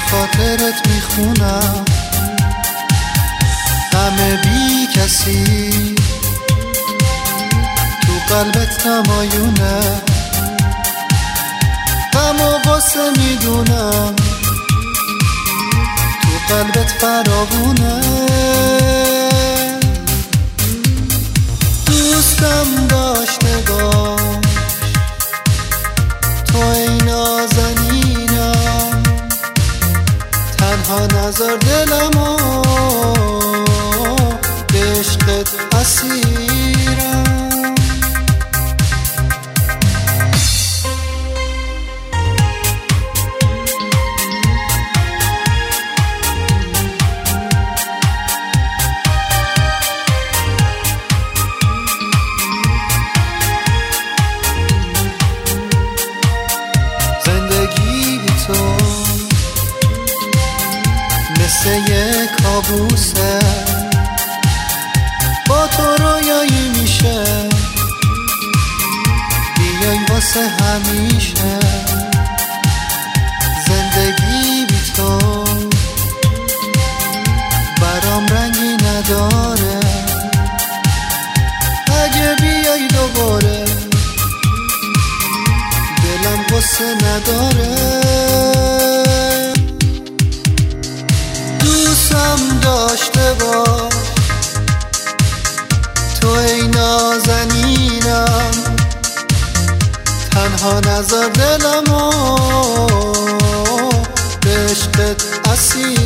خاطرت میخونم، غم بی کسی تو قلبت نمایونه، غم و غصه میدونم تو قلبت فراوونه. دوستم داشته باش تو ای نازنینم، تنها نذار دلمو به عشقت اسیرم. زندگی بی تو مثل یک کابوسه، با تو رویایی میشه بیای واسه همیشه. زندگی بی تو برام رنگی نداره، اگه بیای دوباره دلم غصه نداره. دوستم داشته باش تو ای نازنینم، تنها نذار دلمو به عشقت اسیر.